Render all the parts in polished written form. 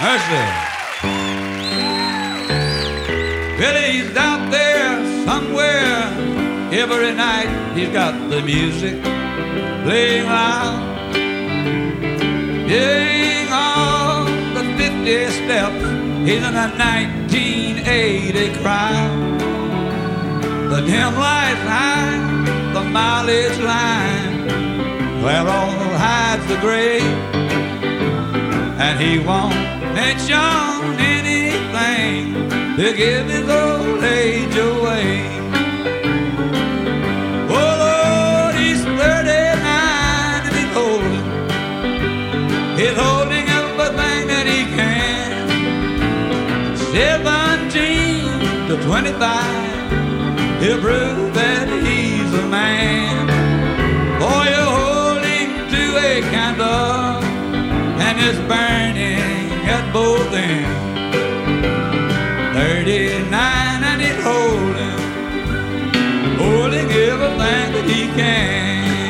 Mercy. Well, he's out there somewhere. Every night he's got the music playing loud. Doing all the 50 steps. He's in a 1980 crowd. The dim lights high, the mileage line, where all hides the gray. And he won't mention anything to give his old age away. Oh Lord, he's 39 and he's holding everything that he can. 17 to 25, he'll prove that he's a man. Boy, you're holding to a candle and it's burning at both ends. 39 and he's holding everything that he can.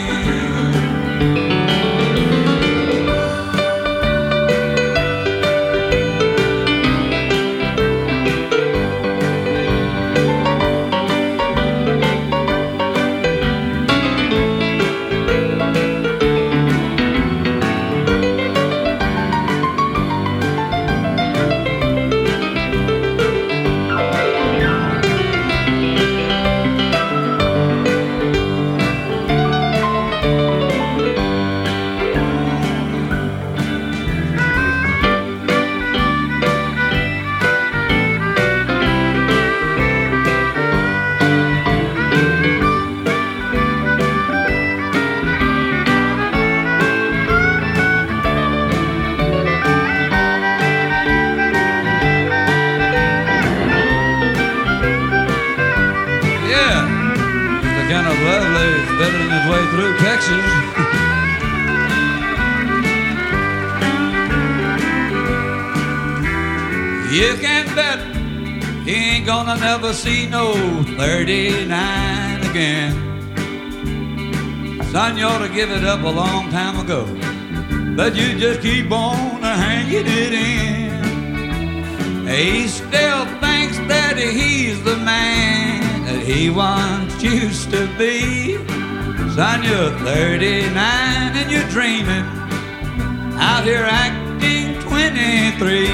Kind of lovely, fiddling his way through Texas. You can bet he ain't gonna never see no 39 again. Son, you ought to give it up a long time ago, but you just keep on hanging it in. He still thinks that he's the man that he once used to be. Son, you're 39 and you're dreaming, out here acting 23.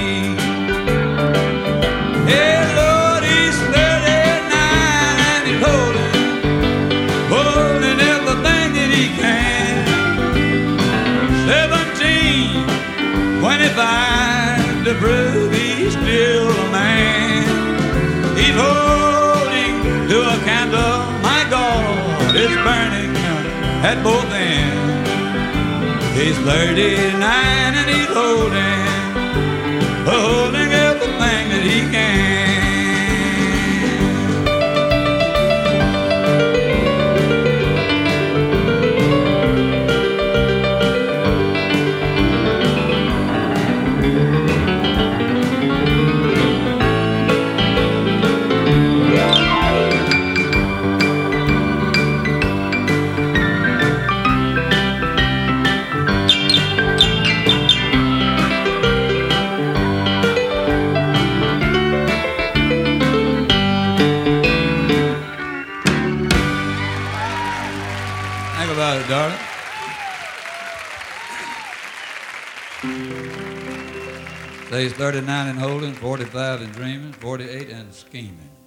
Hey Lord, he's 39 and he's holding everything that he can. 17, 25 to prove he's still a man. He's holding to a candle, my God, it's burning at both ends. He's 39 and he's holding everything that he can. Think about it, darling. Say he's 39 and holding, 45 and dreaming, 48 and scheming.